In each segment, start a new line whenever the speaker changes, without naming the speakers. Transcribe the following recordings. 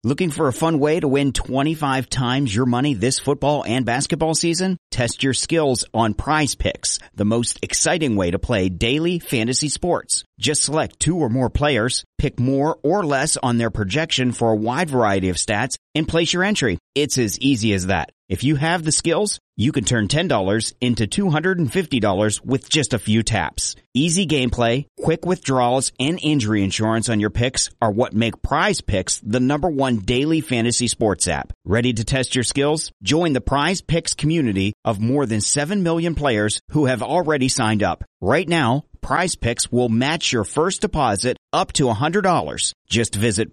Looking for a fun way to win 25 times your money this football and basketball season? Test your skills on Prize Picks, the most exciting way to play daily fantasy sports. Just select 2 or more players, pick more or less on their projection for a wide variety of stats, and place your entry. It's as easy as that. If you have the skills, you can turn $10 into $250 with just a few taps. Easy gameplay, quick withdrawals, and injury insurance on your picks are what make Prize Picks the #1 daily fantasy sports app. Ready to test your skills? Join the Prize Picks community of more than 7 million players who have already signed up. Right now, Prize Picks will match your first deposit up to $100. Just visit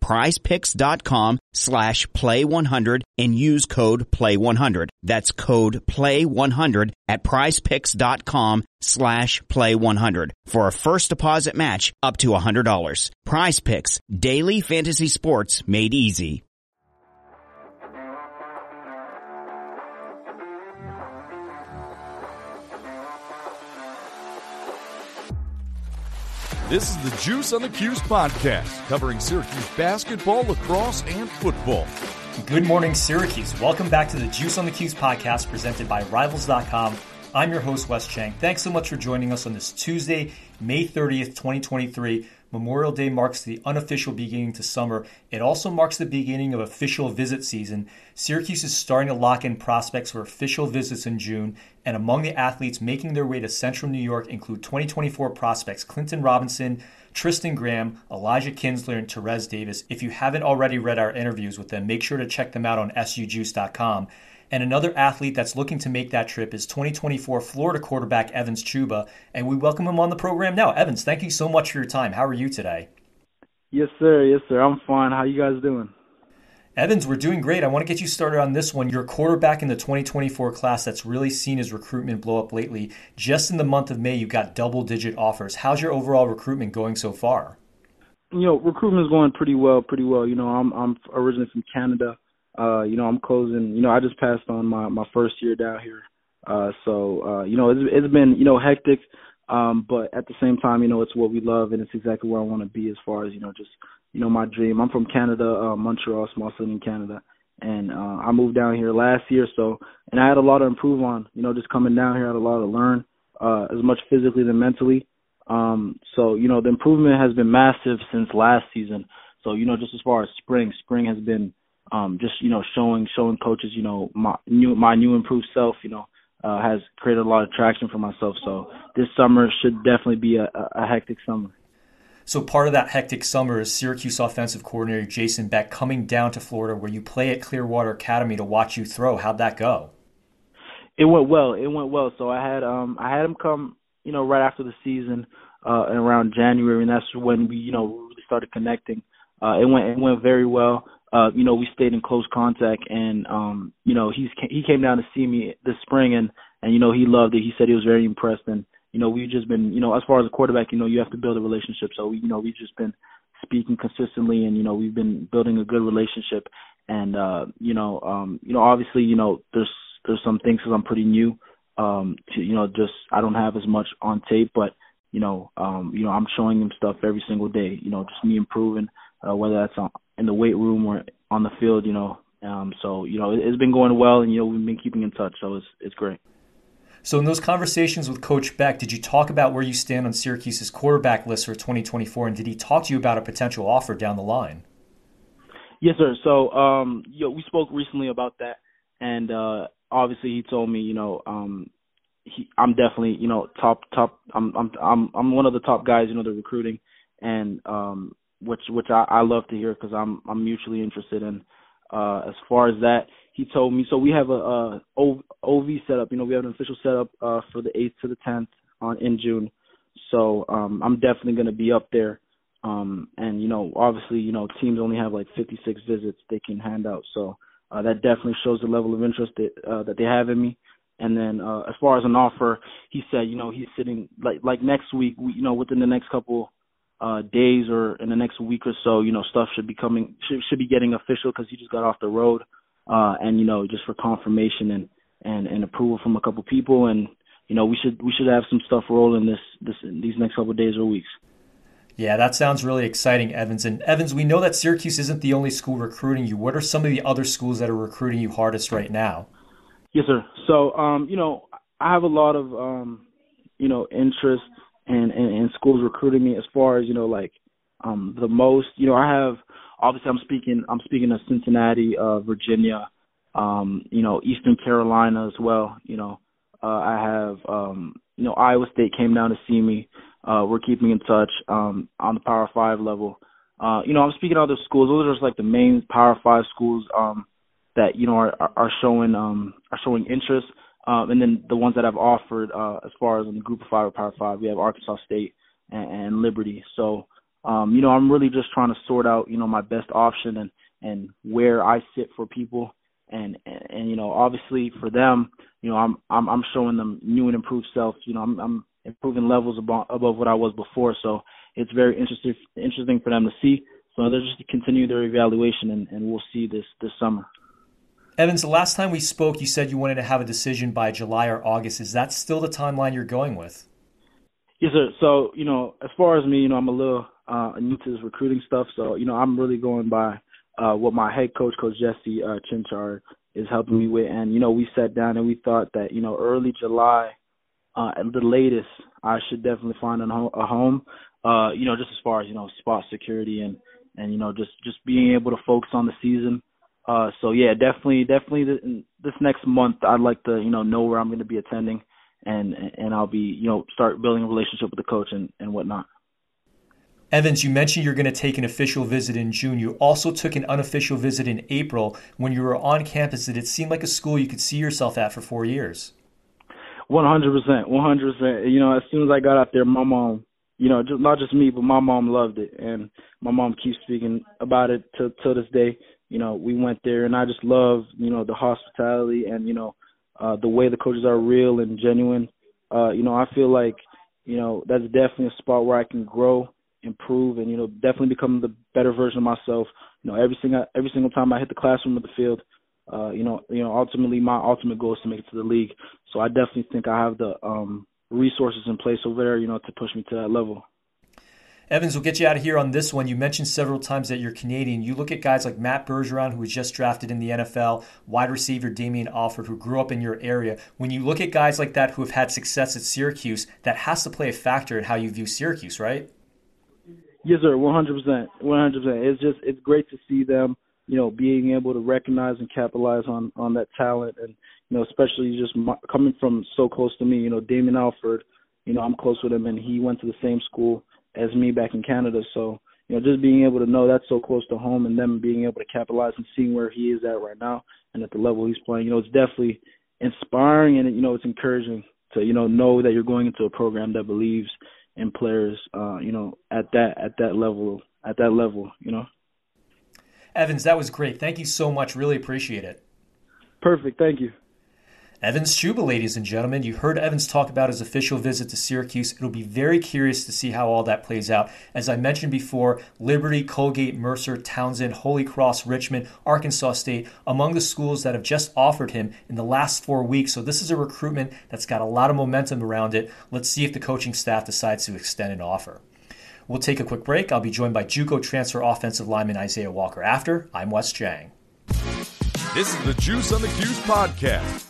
prizepicks.com/play100 and use code play100. That's code play100 at prizepicks.com/play100 for a first deposit match up to $100. Prize Picks, daily fantasy sports made easy.
This is the Juice on the Cuse podcast, covering Syracuse basketball, lacrosse, and football.
Good morning, Syracuse. Welcome back to the Juice on the Cuse podcast presented by Rivals.com. I'm your host, Wes Chang. Thanks so much for joining us on this Tuesday, May 30th, 2023. Memorial Day marks the unofficial beginning to summer. It also marks the beginning of official visit season. Syracuse is starting to lock in prospects for official visits in June, and among the athletes making their way to Central New York include 2024 prospects Clinton Robinson, Tristan Graham, Elijah Kinsler, and Terez Davis. If you haven't already read our interviews with them, make sure to check them out on sujuice.com. And another athlete that's looking to make that trip is 2024 Florida quarterback Evans Chuba, and we welcome him on the program now. Evans, thank you so much for your time. How are you today?
Yes, sir. Yes, sir. I'm fine. How you guys doing?
Evans, we're doing great. I want to get you started on this one. You're a quarterback in the 2024 class that's really seen his recruitment blow up lately. Just in the month of May, you got double-digit offers. How's your overall recruitment going so far?
Recruitment is going pretty well. I'm originally from Canada. I'm closing. I just passed on my first year down here. It's been, hectic. But at the same time, it's what we love, and it's exactly where I want to be as far as, my dream. I'm from Canada, Montreal, small city in Canada. And I moved down here last year, and I had a lot to improve on, just coming down here. I had a lot to learn, as much physically than mentally. The improvement has been massive since last season. So, just as far as spring has been showing coaches, my new improved self, has created a lot of traction for myself. So this summer should definitely be a hectic summer.
So part of that hectic summer is Syracuse offensive coordinator Jason Beck coming down to Florida, where you play at Clearwater Academy, to watch you throw. How'd that go?
It went well. So I had him come, right after the season, around January, and that's when we, really started connecting. It went very well. We stayed in close contact, and he came down to see me this spring, and he loved it. He said he was very impressed, and we've just been, as far as a quarterback, you have to build a relationship. So we've just been speaking consistently, and we've been building a good relationship. And obviously, there's some things, because I'm pretty new, just I don't have as much on tape, but I'm showing him stuff every single day. Just me improving, whether that's in the weight room or on the field. It's been going well, and we've been keeping in touch, so it's great.
So in those conversations with Coach Beck, did you talk about where you stand on Syracuse's quarterback list for 2024, and did he talk to you about a potential offer down the line?
Yes, sir. So we spoke recently about that, and obviously he told me, I'm definitely, top. I'm one of the top guys, they're recruiting, and which I love to hear, because I'm mutually interested in. As far as that, he told me, so we have a OV setup. We have an official setup for the 8th to the 10th in June. So I'm definitely going to be up there. And obviously, teams only have like 56 visits they can hand out. So that definitely shows the level of interest that they have in me. And then as far as an offer, he said, he's sitting like next week, within the next couple days or in the next week or so, stuff should be getting official, because he just got off the road, and just for confirmation and approval from a couple people, and we should have some stuff rolling these next couple of days or weeks.
Yeah, that sounds really exciting, Evans. And Evans, we know that Syracuse isn't the only school recruiting you. What are some of the other schools that are recruiting you hardest right now?
Yes, sir. So, I have a lot of, interest in schools recruiting me as far as, the most, I have, obviously I'm speaking of Cincinnati, Virginia, Eastern Carolina as well. I have, Iowa State came down to see me. We're keeping in touch, on the Power 5 level. I'm speaking of other schools. Those are just like the main Power 5 schools, that are showing interest, and then the ones that I've offered as far as in the Group of 5 or Power 5, we have Arkansas State and Liberty. So I'm really just trying to sort out my best option and where I sit for people, and obviously for them, I'm showing them new and improved self. I'm improving levels above what I was before, so it's very interesting for them to see. So they're just to continue their evaluation, and we'll see this summer.
Evans, the last time we spoke, you said you wanted to have a decision by July or August. Is that still the timeline you're going with?
Yes, sir. So, as far as me, I'm a little new to this recruiting stuff. So, I'm really going by what my head coach, Coach Jesse Chinchard, is helping me with. And, we sat down and we thought that, early July at the latest, I should definitely find a home, just as far as, spot security and just being able to focus on the season. So yeah, definitely this next month, I'd like to, know where I'm going to be attending, and I'll be, start building a relationship with the coach and whatnot.
Evans, you mentioned you're going to take an official visit in June. You also took an unofficial visit in April. When you were on campus, did it seem like a school you could see yourself at for 4 years? 100%.
As soon as I got out there, my mom, not just me, but my mom loved it, and my mom keeps speaking about it till this day. We went there, and I just love, the hospitality and, the way the coaches are real and genuine. I feel like, that's definitely a spot where I can grow, improve, and, definitely become the better version of myself. Every single time I hit the classroom or the field, ultimately my ultimate goal is to make it to the league. So I definitely think I have the resources in place over there, to push me to that level.
Evans, we'll get you out of here on this one. You mentioned several times that you're Canadian. You look at guys like Matt Bergeron, who was just drafted in the NFL, wide receiver Damien Alford, who grew up in your area. When you look at guys like that who have had success at Syracuse, that has to play a factor in how you view Syracuse, right?
Yes, sir, 100%. It's great to see them, being able to recognize and capitalize on that talent, and especially just coming from so close to me. Damien Alford, I'm close with him, and he went to the same school as me back in Canada. So, just being able to know that's so close to home, and them being able to capitalize and seeing where he is at right now and at the level he's playing, it's definitely inspiring, and it's encouraging to know that you're going into a program that believes in players at that level.
Evans, that was great. Thank you so much. Really appreciate it.
Perfect. Thank you.
Evans Chuba, ladies and gentlemen. You heard Evans talk about his official visit to Syracuse. It'll be very curious to see how all that plays out. As I mentioned before, Liberty, Colgate, Mercer, Townsend, Holy Cross, Richmond, Arkansas State, among the schools that have just offered him in the last 4 weeks. So this is a recruitment that's got a lot of momentum around it. Let's see if the coaching staff decides to extend an offer. We'll take a quick break. I'll be joined by JUCO transfer offensive lineman Isaiah Walker after. I'm Wes Chang.
This is the Juice on the Cuse podcast.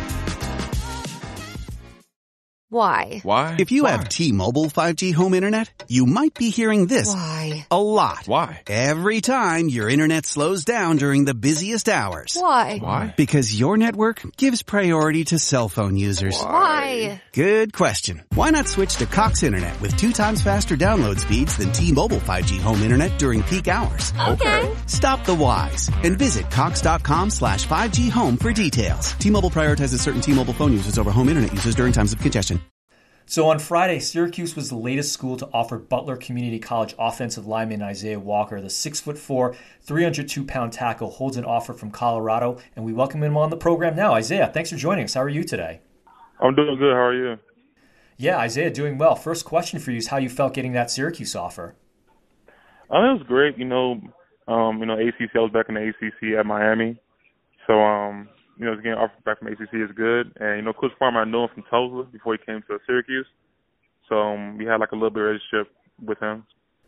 Why?
If you have T-Mobile 5G home internet, you might be hearing this
Why?
a lot.
Why?
Every time your internet slows down during the busiest hours.
Why?
Because your network gives priority to cell phone users.
Why?
Good question. Why not switch to Cox Internet with 2 times faster download speeds than T-Mobile 5G home internet during peak hours?
Okay.
Stop the whys and visit cox.com/5G home for details. T-Mobile prioritizes certain T-Mobile phone users over home internet users during times of congestion.
So on Friday, Syracuse was the latest school to offer Butler Community College offensive lineman Isaiah Walker. The 6'4", 302-pound tackle holds an offer from Colorado, and we welcome him on the program now. Isaiah, thanks for joining us. How are you today?
I'm doing good. How are you?
Yeah, Isaiah, doing well. First question for you is how you felt getting that Syracuse offer.
It was great. ACC, I was back in the ACC at Miami. So, getting offered back from ACC is good. And, Coach Farmer, I know him from Tulsa before he came to Syracuse. So we had like a little bit of relationship with him.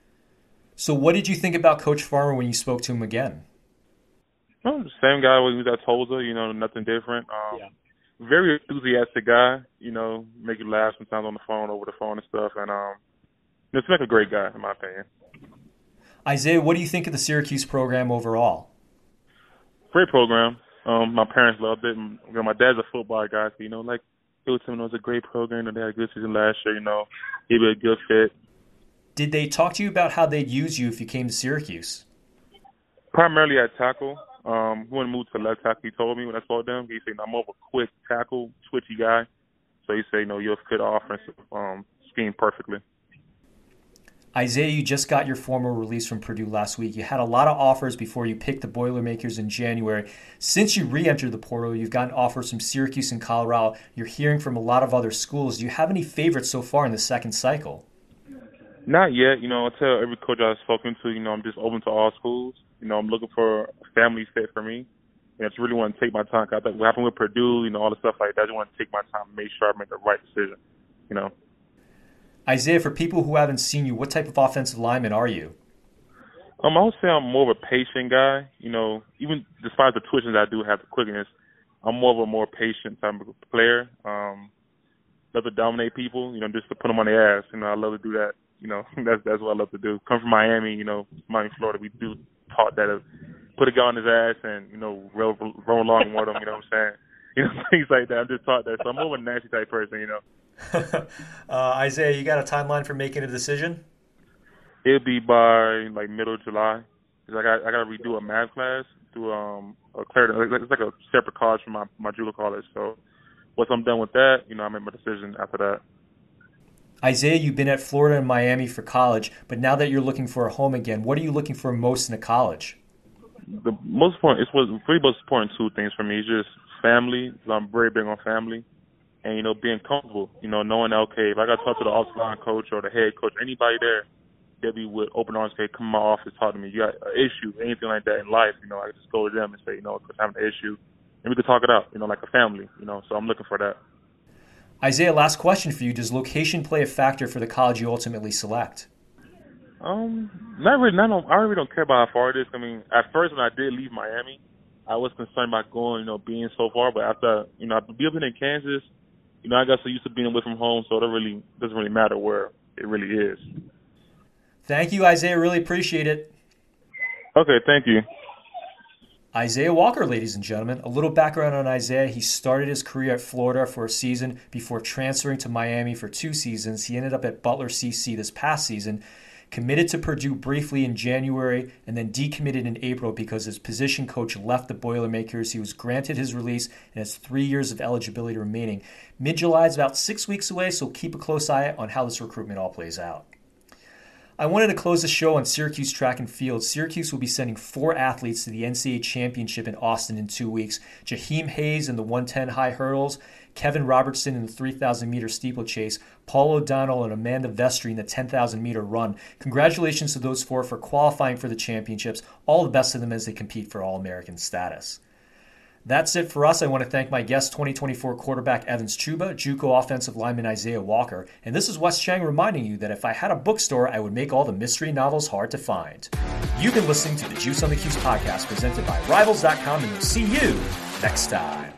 So what did you think about Coach Farmer when you spoke to him again?
The same guy who was at Tulsa, nothing different. Very enthusiastic guy, make you laugh sometimes on the phone, over the phone and stuff. And just like a great guy, in my opinion.
Isaiah, what do you think of the Syracuse program overall?
Great program. My parents loved it. And, my dad's a football guy, so, he was telling me it was a great program. They had a good season last year, he'd be a good fit.
Did they talk to you about how they'd use you if you came to Syracuse?
Primarily at tackle. When he moved to left tackle, he told me when I saw them, he said, I'm more of a quick tackle, switchy guy. So he said, you'll fit our offensive scheme perfectly.
Isaiah, you just got your formal release from Purdue last week. You had a lot of offers before you picked the Boilermakers in January. Since you re-entered the portal, you've gotten offers from Syracuse and Colorado. You're hearing from a lot of other schools. Do you have any favorites so far in the second cycle?
Not yet. I tell every coach I've spoken to, I'm just open to all schools. I'm looking for a family fit for me. I just really want to take my time. I think what happened with Purdue, all the stuff like that, I just want to take my time and make sure I make the right decision,
Isaiah, for people who haven't seen you, what type of offensive lineman are you?
I would say I'm more of a patient guy. Even despite the twitches I do have, the quickness, I'm more patient type of player. Love to dominate people, just to put them on their ass. I love to do that. That's what I love to do. Come from Miami, Miami, Florida, we do taught that to put a guy on his ass and, roll along with him, you know what I'm saying? Things like that. I'm just taught that. So I'm more of a nasty type person,
Isaiah, you got a timeline for making a decision?
It'll be by middle of July. Cause I got to redo a math class through Clarendon. It's like a separate college from my junior college. So once I'm done with that, I make my decision after that.
Isaiah, you've been at Florida and Miami for college, but now that you're looking for a home again, what are you looking for most in a college?
The most important, most important two things for me is just family. I'm very big on family. And, being comfortable, knowing, okay, if I got to talk to the offensive line coach or the head coach, anybody there, they'll be with open arms, say, come to my office, talk to me. You got an issue, anything like that in life, I can just go to them and say, because I'm having an issue. And we can talk it out, like a family, so I'm looking for that.
Isaiah, last question for you. Does location play a factor for the college you ultimately select?
Not really. I really don't care about how far it is. At first when I did leave Miami, I was concerned about going, being so far. But after, I've been in Kansas, I got so used to being away from home, so it doesn't really matter where it really is.
Thank you, Isaiah. Really appreciate it.
Okay, thank you.
Isaiah Walker, ladies and gentlemen. A little background on Isaiah. He started his career at Florida for a season before transferring to Miami for 2 seasons. He ended up at Butler CC this past season, committed to Purdue briefly in January, and then decommitted in April because his position coach left the Boilermakers. He was granted his release and has 3 years of eligibility remaining. Mid-July is about 6 weeks away, so keep a close eye on how this recruitment all plays out. I wanted to close the show on Syracuse track and field. Syracuse will be sending 4 athletes to the NCAA Championship in Austin in 2 weeks. Jaheim Hayes in the 110 high hurdles, Kevin Robertson in the 3,000-meter steeplechase, Paul O'Donnell and Amanda Vestry in the 10,000-meter run. Congratulations to those 4 for qualifying for the championships. All the best to them as they compete for All-American status. That's it for us. I want to thank my guest, 2024 quarterback Evans Chuba, JUCO offensive lineman Isaiah Walker, and this is Wes Chang reminding you that if I had a bookstore, I would make all the mystery novels hard to find. You've been listening to the Juice on the Cuse podcast presented by Rivals.com, and we'll see you next time.